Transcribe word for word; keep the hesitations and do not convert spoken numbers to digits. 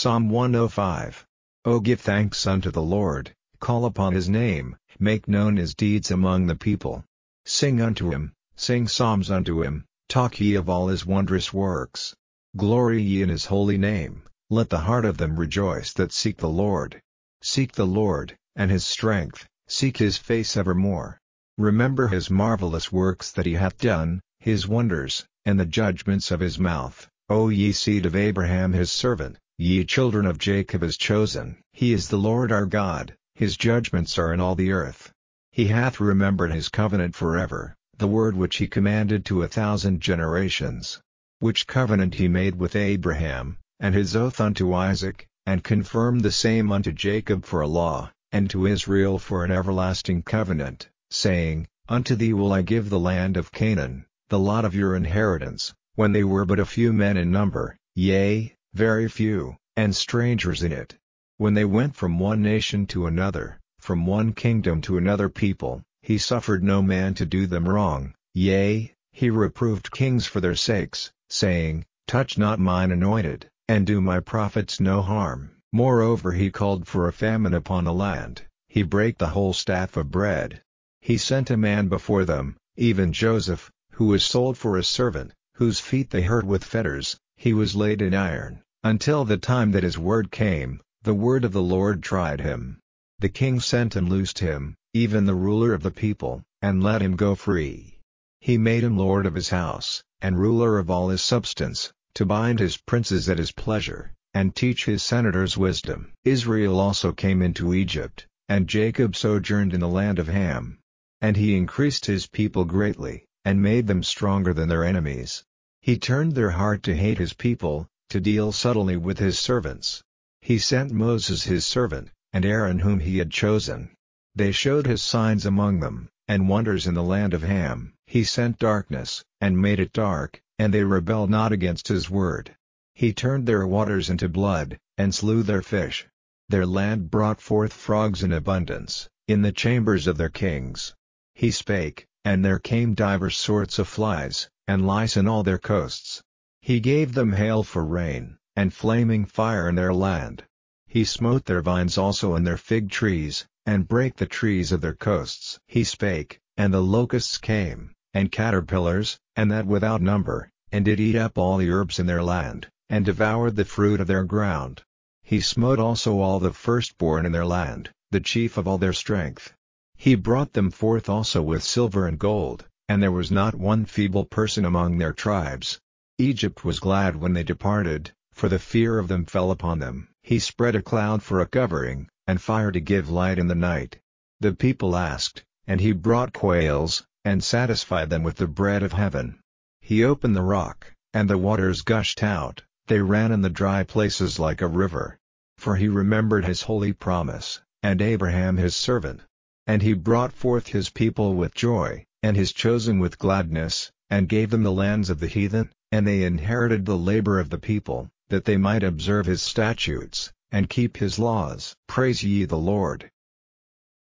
Psalm one oh five. O give thanks unto the Lord, call upon his name, make known his deeds among the people. Sing unto him, sing psalms unto him, talk ye of all his wondrous works. Glory ye in his holy name, let the heart of them rejoice that seek the Lord. Seek the Lord, and his strength, seek his face evermore. Remember his marvelous works that he hath done, his wonders, and the judgments of his mouth, O ye seed of Abraham his servant, ye children of Jacob his chosen. He is the Lord our God, his judgments are in all the earth. He hath remembered his covenant forever, the word which he commanded to a thousand generations. Which covenant he made with Abraham, and his oath unto Isaac, and confirmed the same unto Jacob for a law, and to Israel for an everlasting covenant, saying, Unto thee will I give the land of Canaan, the lot of your inheritance, when they were but a few men in number, yea, very few, and strangers in it. When they went from one nation to another, from one kingdom to another people, he suffered no man to do them wrong, yea, he reproved kings for their sakes, saying, Touch not mine anointed, and do my prophets no harm. Moreover he called for a famine upon the land, he brake the whole staff of bread. He sent a man before them, even Joseph, who was sold for a servant, whose feet they hurt with fetters, he was laid in iron, until the time that his word came, the word of the Lord tried him. The king sent and loosed him, even the ruler of the people, and let him go free. He made him lord of his house, and ruler of all his substance, to bind his princes at his pleasure, and teach his senators wisdom. Israel also came into Egypt, and Jacob sojourned in the land of Ham. And he increased his people greatly, and made them stronger than their enemies. He turned their heart to hate his people, to deal subtly with his servants. He sent Moses his servant, and Aaron whom he had chosen. They showed his signs among them, and wonders in the land of Ham. He sent darkness, and made it dark, and they rebelled not against his word. He turned their waters into blood, and slew their fish. Their land brought forth frogs in abundance, in the chambers of their kings. He spake, and there came divers sorts of flies, and lice in all their coasts. He gave them hail for rain, and flaming fire in their land. He smote their vines also and their fig trees, and brake the trees of their coasts. He spake, and the locusts came, and caterpillars, and that without number, and did eat up all the herbs in their land, and devoured the fruit of their ground. He smote also all the firstborn in their land, the chief of all their strength. He brought them forth also with silver and gold, and there was not one feeble person among their tribes. Egypt was glad when they departed, for the fear of them fell upon them. He spread a cloud for a covering, and fire to give light in the night. The people asked, and he brought quails, and satisfied them with the bread of heaven. He opened the rock, and the waters gushed out, they ran in the dry places like a river. For he remembered his holy promise, and Abraham his servant. And he brought forth his people with joy, and his chosen with gladness, and gave them the lands of the heathen, and they inherited the labor of the people, that they might observe his statutes, and keep his laws. Praise ye the Lord.